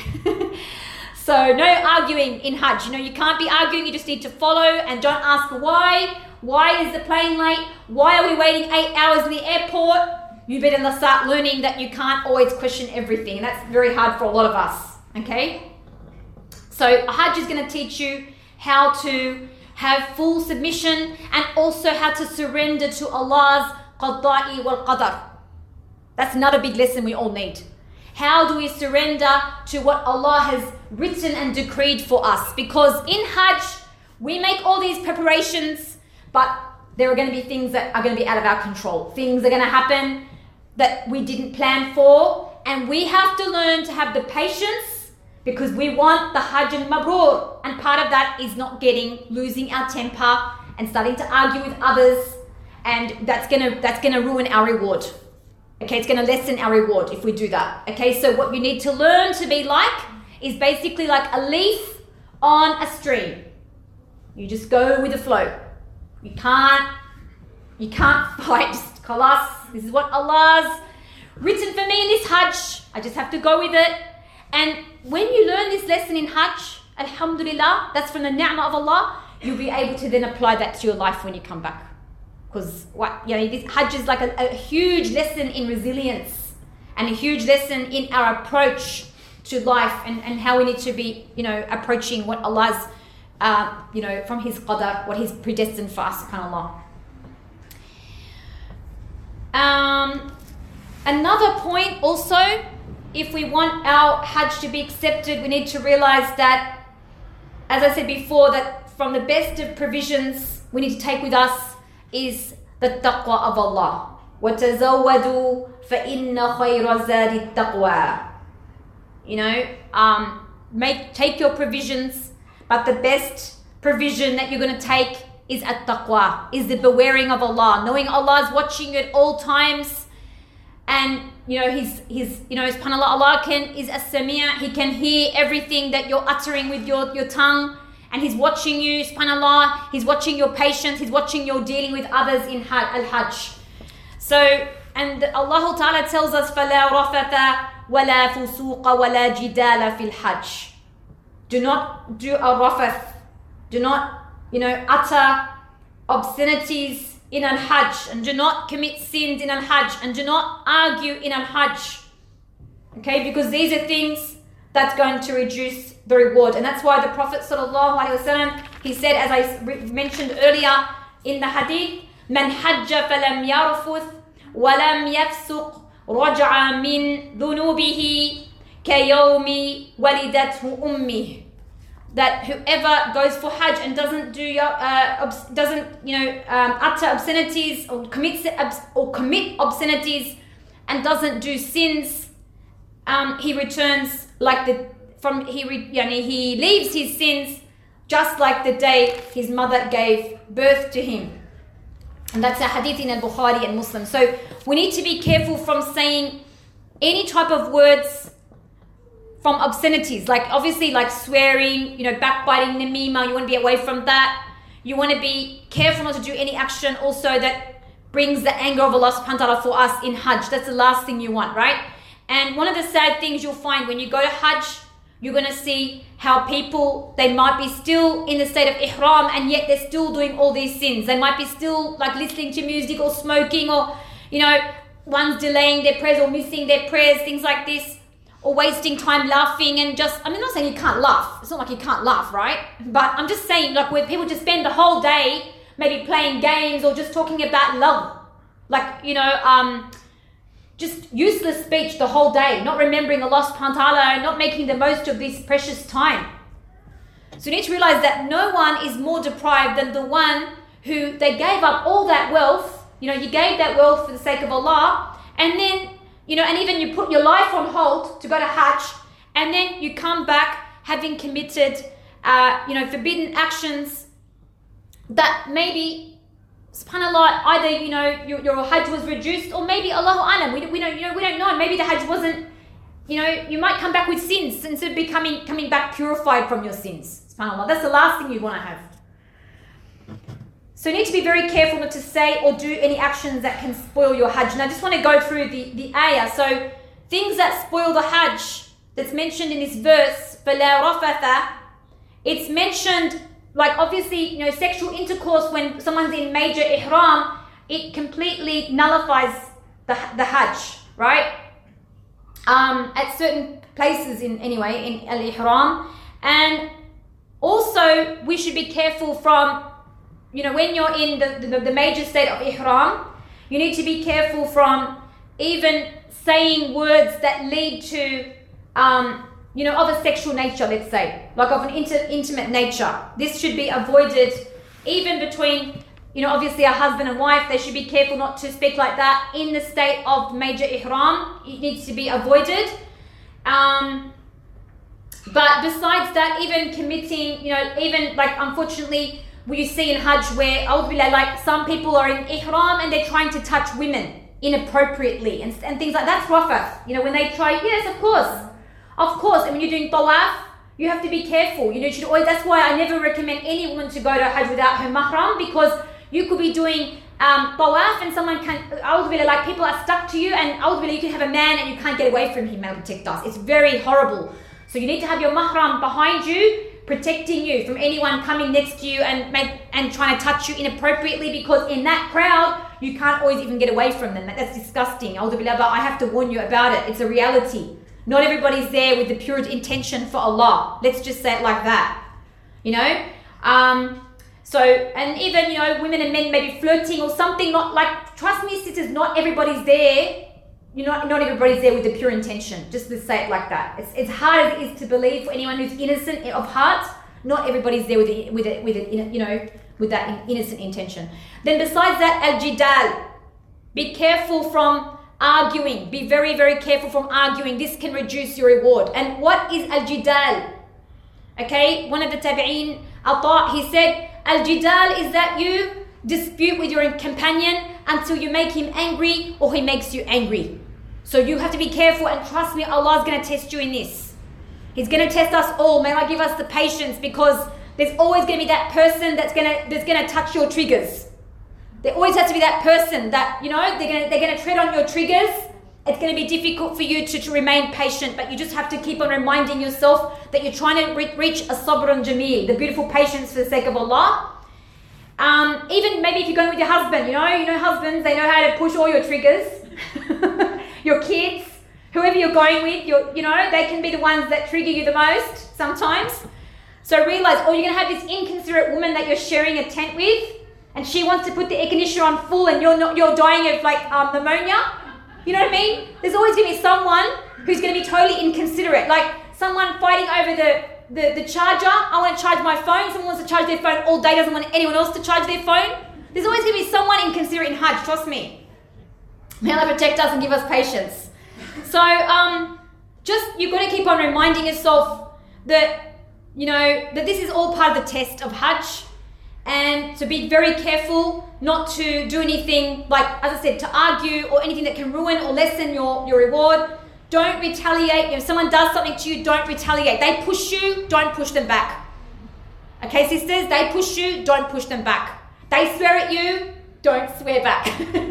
B: So no arguing in Hajj. You can't be arguing, you just need to follow, and don't ask why. Why is the plane late? Why are we waiting 8 hours in the airport? You better start learning that you can't always question everything. And that's very hard for a lot of us, okay? So Hajj is going to teach you how to have full submission and also how to surrender to Allah's qada'i wal qadar. That's another big lesson we all need. How do we surrender to what Allah has written and decreed for us? Because in Hajj, we make all these preparations, but there are going to be things that are going to be out of our control. Things are going to happen that we didn't plan for, and we have to learn to have the patience, because we want the Hajj al-Mabrur, and part of that is not losing our temper and starting to argue with others, and that's gonna ruin our reward. Okay, it's gonna lessen our reward if we do that. Okay, so what you need to learn to be like is basically like a leaf on a stream. You just go with the flow. You can't fight. Just khalas, this is what Allah's written for me in this Hajj. I just have to go with it. And when you learn this lesson in Hajj, alhamdulillah, that's from the ni'mah of Allah, you'll be able to then apply that to your life when you come back. Because this Hajj is like a huge lesson in resilience and a huge lesson in our approach to life and how we need to be, approaching what Allah's, from His qadar, what He's predestined for us, subhanAllah. Another point also, if we want our Hajj to be accepted, we need to realize that, as I said before, that from the best of provisions we need to take with us is the taqwa of Allah. وَتَزَوَّدُوا فَإِنَّ خَيْرَ زَادِ التَّقْوَى. Take your provisions, but the best provision that you're going to take is at-taqwa, is the bewaring of Allah, knowing Allah is watching you at all times. And He's subhanAllah, Allah is as-sami', He can hear everything that you're uttering with your tongue, and He's watching you, subhanAllah. He's watching your patience, He's watching your dealing with others in al-Hajj. So, and Allah Ta'ala tells us, فَلَا رَفَثَ وَلَا فُسُوقَ وَلَا جِدَالَ فِي الْحَجِّ. Do not do a rafath, do not, utter obscenities in al-Hajj, and do not commit sins in al-Hajj, and do not argue in al-Hajj. Okay, because these are things that's going to reduce the reward. And that's why the Prophet ﷺ, he said, as I mentioned earlier in the hadith, "Man hajja falam yarfuth walam yafsuq raja'a min dhunubihi kayawmi walidathu ummih." That whoever goes for Hajj and doesn't do utter obscenities or commit obscenities and doesn't do sins, he returns he leaves his sins just like the day his mother gave birth to him. And that's a hadith in al-Bukhari and Muslim. So we need to be careful from saying any type of words from obscenities, like obviously like swearing, backbiting, namima. You want to be away from that. You want to be careful not to do any action also that brings the anger of Allah subhanahu wa ta'ala for us in Hajj. That's the last thing you want, right? And one of the sad things you'll find when you go to Hajj, you're going to see how people, they might be still in the state of ihram and yet they're still doing all these sins. They might be still like listening to music or smoking or, one's delaying their prayers or missing their prayers, things like this, or wasting time laughing and I'm not saying you can't laugh. It's not like you can't laugh, right? But I'm just saying like where people just spend the whole day maybe playing games or just talking about love. Like, just useless speech the whole day, not remembering Allah subhanahu wa ta'ala, not making the most of this precious time. So you need to realize that no one is more deprived than the one who they gave up all that wealth. You gave that wealth for the sake of Allah, and then, and even you put your life on hold to go to Hajj, and then you come back having committed, forbidden actions that maybe, subhanAllah, either, your Hajj was reduced or maybe, Allahu Alam, we don't know. Maybe the Hajj wasn't, you might come back with sins instead of coming back purified from your sins. SubhanAllah, that's the last thing you want to have. So you need to be very careful not to say or do any actions that can spoil your Hajj. And I just want to go through the ayah. So things that spoil the Hajj that's mentioned in this verse, فَلَا رَفَثَ, it's mentioned like obviously, sexual intercourse when someone's in major ihram, it completely nullifies the Hajj, right? At certain places in al-ihram. And also we should be careful from, when you're in the major state of ihram, you need to be careful from even saying words that lead to of a sexual nature, let's say, like of an intimate nature. This should be avoided even between, obviously a husband and wife. They should be careful not to speak like that in the state of major ihram. It needs to be avoided. But besides that, even committing, even like unfortunately, you see in Hajj where, like some people are in ihram and they're trying to touch women inappropriately and things like that. That's rafath. When they try, yes, of course. And when you're doing tawaf, you have to be careful. You should always, that's why I never recommend any woman to go to Hajj without her mahram, because you could be doing tawaf and someone can, like people are stuck to you, and you can have a man and you can't get away from him, may Allah protect us. It's very horrible. So you need to have your mahram behind you, protecting you from anyone coming next to you and trying to touch you inappropriately, because in that crowd, you can't always even get away from them. That's disgusting. But I have to warn you about it. It's a reality. Not everybody's there with the pure intention for Allah. Let's just say it like that. So, and even, women and men maybe flirting or something, not like, trust me, sisters, not everybody's there. Not everybody's there with the pure intention. Just to say it like that. It's hard as it is to believe for anyone who's innocent of heart. Not everybody's there with that innocent intention. Then besides that, al-jidal. Be careful from arguing. Be very, very careful from arguing. This can reduce your reward. And what is al-jidal? Okay, one of the tabi'een, Ata, he said, al-jidal is that you dispute with your companion until you make him angry or he makes you angry. So you have to be careful, and trust me, Allah is going to test you in this. He's going to test us all. May Allah give us the patience, because there's always going to be that person that's going to touch your triggers. There always has to be that person that, they're going to tread on your triggers. It's going to be difficult for you to remain patient, but you just have to keep on reminding yourself that you're trying to reach a sabrun jameel, the beautiful patience for the sake of Allah. Even maybe if you're going with your husband, you know husbands, they know how to push all your triggers. Your kids, whoever you're going with, they can be the ones that trigger you the most sometimes. So realize, you're going to have this inconsiderate woman that you're sharing a tent with, and she wants to put the air conditioner on full, and you're dying of like pneumonia. You know what I mean? There's always going to be someone who's going to be totally inconsiderate, like someone fighting over the charger. I want to charge my phone. Someone wants to charge their phone all day, doesn't want anyone else to charge their phone. There's always going to be someone inconsiderate in Hajj, trust me. May Allah protect us and give us patience. So you've got to keep on reminding yourself that that this is all part of the test of Hajj, and to be very careful not to do anything like, as I said, to argue or anything that can ruin or lessen your reward. Don't retaliate. If someone does something to you, don't retaliate. They push you, don't push them back. Okay, sisters, they push you, don't push them back. They swear at you, don't swear back.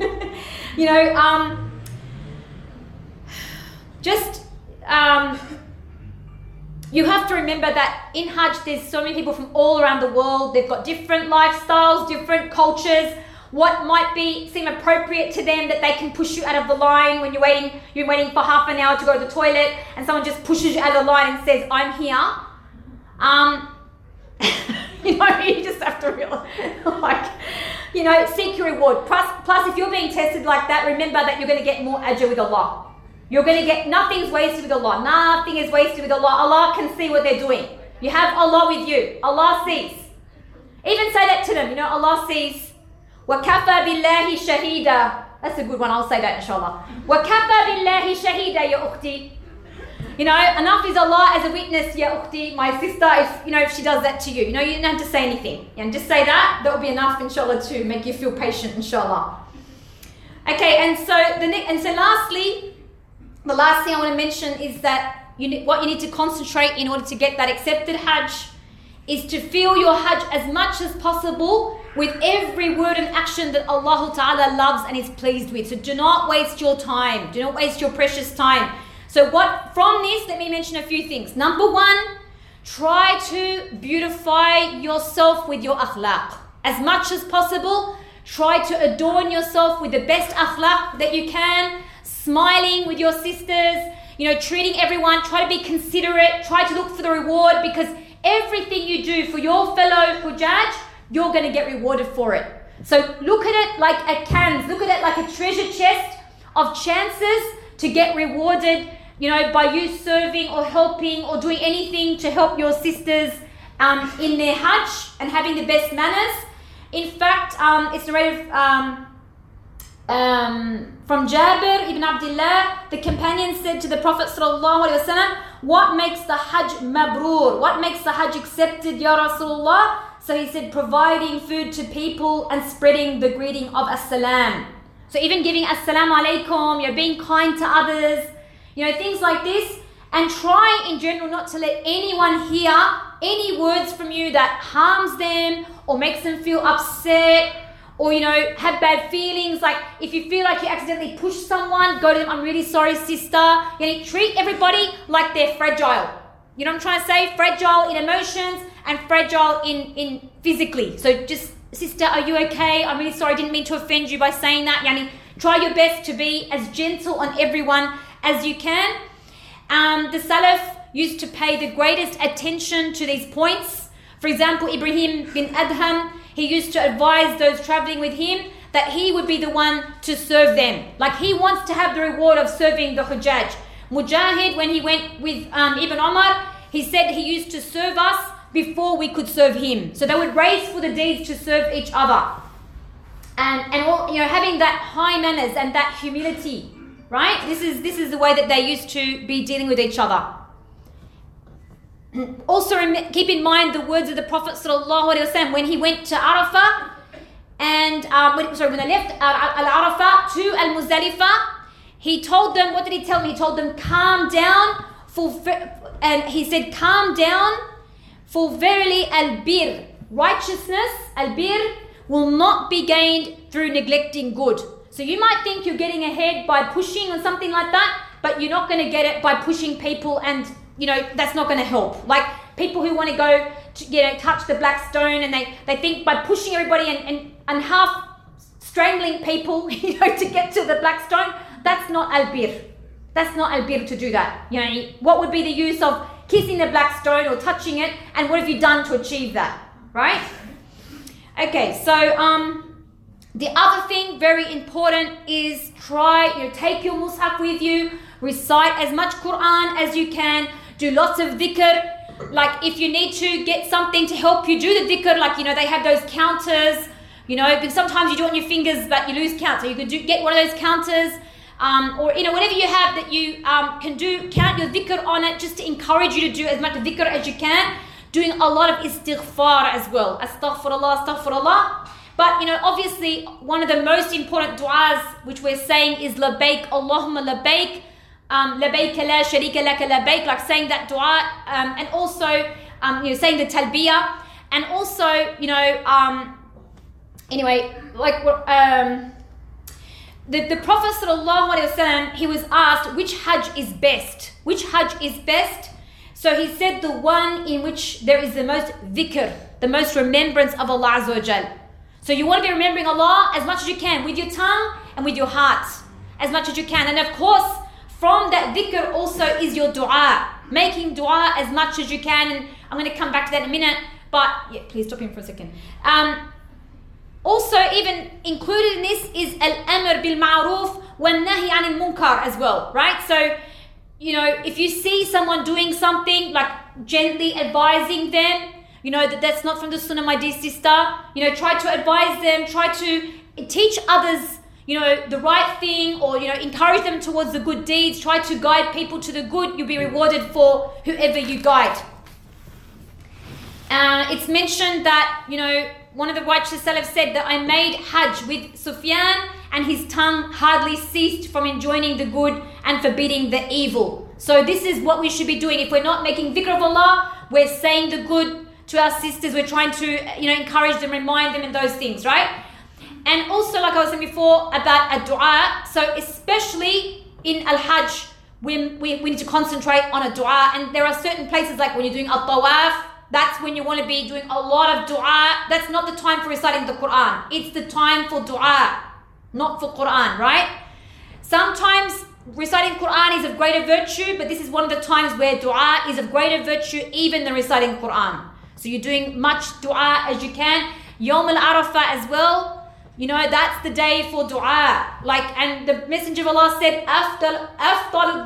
B: You have to remember that in Hajj, there's so many people from all around the world. They've got different lifestyles, different cultures. What might seem appropriate to them, that they can push you out of the line when you're waiting for half an hour to go to the toilet, and someone just pushes you out of the line and says, I'm here. You just have to realize, seek your reward. Plus, if you're being tested like that, remember that you're going to get more ajr with Allah. You're going to get, nothing's wasted with Allah. Nothing is wasted with Allah. Allah can see what they're doing. You have Allah with you. Allah sees. Even say that to them. Allah sees. وَكَفَى بِاللَّهِ شَهِيدًا. That's a good one. I'll say that inshallah. وَكَفَى بِاللَّهِ شَهِيدًا يَا أُخْتِي. Enough is Allah as a witness, ya ukhti, my sister, if she does that to you. You don't have to say anything. And just say that will be enough, inshallah, to make you feel patient, inshallah. Okay, and so lastly, the last thing I want to mention is that what you need to concentrate in order to get that accepted Hajj is to fill your Hajj as much as possible with every word and action that Allah Ta'ala loves and is pleased with. So do not waste your time. Do not waste your precious time. So from this, let me mention a few things. Number one, try to beautify yourself with your akhlaq. As much as possible, try to adorn yourself with the best akhlaq that you can, smiling with your sisters, treating everyone, try to be considerate, try to look for the reward, because everything you do for your fellow Hujjaj, you're going to get rewarded for it. So look at it like a kanz, look at it like a treasure chest of chances to get rewarded, by you serving or helping or doing anything to help your sisters in their Hajj and having the best manners. In fact, it's narrated from Jabir ibn Abdullah, the companion said to the Prophet ﷺ, what makes the Hajj mabrur? What makes the Hajj accepted, Ya Rasulullah? So he said, providing food to people and spreading the greeting of as-salam. So even giving as-salam alaikum, being kind to others, things like this. And try in general not to let anyone hear any words from you that harms them or makes them feel upset or, have bad feelings. Like if you feel like you accidentally pushed someone, go to them, I'm really sorry, sister. Treat everybody like they're fragile. You know what I'm trying to say? Fragile in emotions and fragile in physically. So just, sister, are you okay? I'm really sorry, I didn't mean to offend you by saying that. Try your best to be as gentle on everyone as you can. The Salaf used to pay the greatest attention to these points. For example, Ibrahim bin Adham, he used to advise those traveling with him that he would be the one to serve them. Like he wants to have the reward of serving the Hujjaj. Mujahid, when he went with Ibn Umar, he said he used to serve us before we could serve him. So they would race for the deeds to serve each other. And all, having that high manners and that humility, right? This is the way that they used to be dealing with each other. Also keep in mind the words of the Prophet ﷺ when he went to Arafah and when they left Al-Arafah to Al-Muzdalifah, he told them, what did he tell them? He told them, calm down, and he said, calm down, for verily al-bir, righteousness, al-bir, will not be gained through neglecting good. So you might think you're getting ahead by pushing or something like that, but you're not going to get it by pushing people, and that's not going to help. Like people who want to go touch the black stone, and they think by pushing everybody and half strangling people, to get to the black stone, that's not al-bir. That's not al-bir to do that. What would be the use of kissing the black stone or touching it, and what have you done to achieve that, right? Okay, so the other thing, very important, is take your mushaf with you, recite as much Quran as you can, do lots of dhikr. Like if you need to get something to help you do the dhikr, like they have those counters, because sometimes you do it on your fingers but you lose count, so you can get one of those counters, or whatever you have that you can do, count your dhikr on it, just to encourage you to do as much dhikr as you can. Doing a lot of istighfar as well, astaghfirullah, astaghfirullah. But obviously one of the most important du'as which we're saying is labbaik Allahumma labbaik, labbaik la sharika laka labbaik, like saying that dua, and also saying the talbiyah, and also the Prophet sallallahu alaihi wasallam, he was asked which hajj is best. So he said the one in which there is the most dhikr, the most remembrance of Allah Azza wa Jal. So you want to be remembering Allah as much as you can, with your tongue and with your heart, as much as you can. And of course, from that dhikr also is your dua, making dua as much as you can. And I'm going to come back to that in a minute, but please stop him for a second. Also, even included in this is al-amr bil ma'ruf wa nahi anil munkar as well, right? So, if you see someone doing something, like gently advising them, that's not from the sunnah, my dear sister. Try to advise them, try to teach others, the right thing, or, encourage them towards the good deeds. Try to guide people to the good. You'll be rewarded for whoever you guide. It's mentioned that, one of the righteous Salaf said that I made Hajj with Sufyan, and his tongue hardly ceased from enjoining the good and forbidding the evil. So this is what we should be doing. If we're not making dhikr of Allah, we're saying the good to our sisters. We're trying to, encourage them, remind them, and those things, right? And also, like I was saying before, about a dua. So especially in Al-Hajj, we need to concentrate on a dua. And there are certain places, like when you're doing al-tawaf, that's when you want to be doing a lot of dua. That's not the time for reciting the Quran. It's the time for dua, not for Quran, right? Sometimes reciting Quran is of greater virtue, but this is one of the times where dua is of greater virtue even than reciting Quran. So you're doing much dua as you can. Yawm al-Arafah as well, that's the day for dua. And the Messenger of Allah said, afdal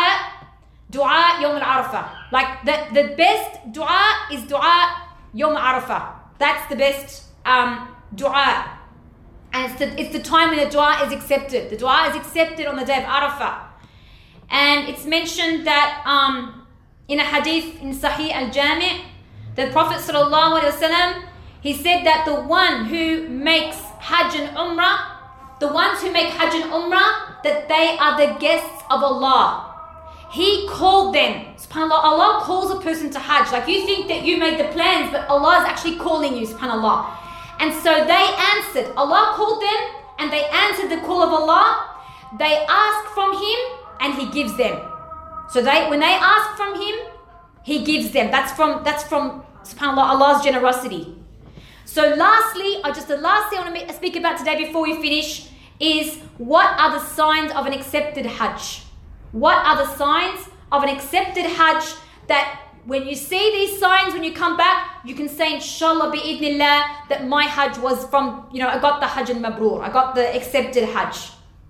B: dua Yawm al-Arafah. The best dua is dua Yawm al-Arafah. That's the best dua. And it's the time when the dua is accepted. The dua is accepted on the day of Arafah. And it's mentioned that in a hadith in Sahih al-Jami', the Prophet sallallahu alaihi wasallam, he said that the one who makes Hajj and Umrah, the ones who make Hajj and Umrah, that they are the guests of Allah. He called them. SubhanAllah, Allah calls a person to Hajj. Like you think that you made the plans, but Allah is actually calling you, SubhanAllah. And so they answered. Allah called them and they answered the call of Allah. They ask from Him and He gives them. So when they ask from Him, He gives them. That's from SubhanAllah, Allah's generosity. So lastly, the last thing I want to speak about today before we finish is what are the signs of an accepted Hajj? What are the signs of an accepted Hajj that when you see these signs, when you come back, you can say, inshallah, bi'idhnillah, that my Hajj was from, I got the Hajj al-Mabrur, I got the accepted Hajj.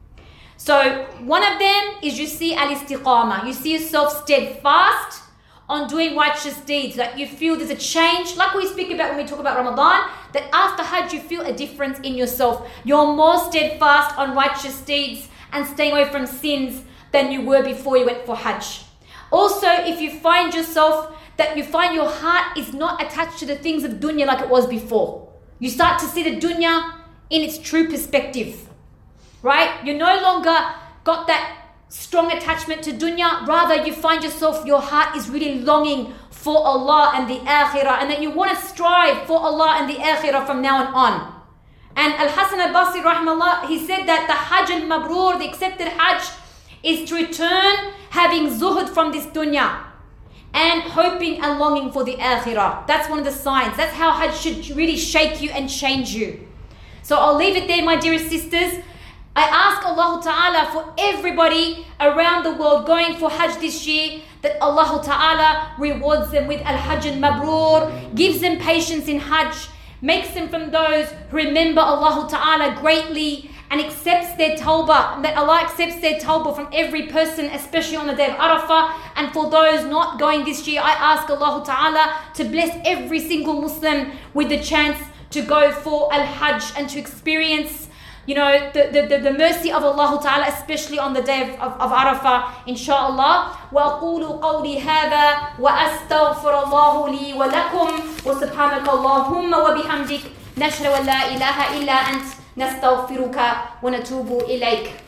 B: So one of them is you see al-istiqamah, you see yourself steadfast on doing righteous deeds, that you feel there's a change, like we speak about when we talk about Ramadan, that after Hajj you feel a difference in yourself. You're more steadfast on righteous deeds and staying away from sins than you were before you went for Hajj. Also, if you find yourself that you find your heart is not attached to the things of dunya like it was before, you start to see the dunya in its true perspective, right? You no longer got that strong attachment to dunya, rather you find yourself, your heart is really longing for Allah and the akhirah, and that you want to strive for Allah and the akhirah from now on. And Al-Hasan al-Basri rahimahullah, he said that the Hajj al-Mabrur, the accepted Hajj, is to return having zuhud from this dunya and hoping and longing for the akhirah. That's one of the signs. That's how Hajj should really shake you and change you. So I'll leave it there, my dearest sisters. I ask Allah Ta'ala for everybody around the world going for Hajj this year, that Allah Ta'ala rewards them with Al-Hajj al-Mabrur, gives them patience in Hajj, makes them from those who remember Allah Ta'ala greatly and accepts their tawbah, that Allah accepts their tawbah from every person, especially on the day of Arafah. And for those not going this year, I ask Allah Ta'ala to bless every single Muslim with the chance to go for Al-Hajj and to experience, the mercy of Allah Ta'ala, especially on the day of Arafah, inshallah. وَأَقُولُ قَوْلِي هَذَا وَأَسْتَغْفِرَ اللَّهُ لِي وَلَكُمْ وَسُبْحَانَكَ اللَّهُمَّ وَبِحَمْدِكَ نَشْهَدُ أَن لَا إِلَهَ إِلَّا أَنْتَ نَسْتَغْفِرُكَ وَنَتُوبُ إِلَيْكَ.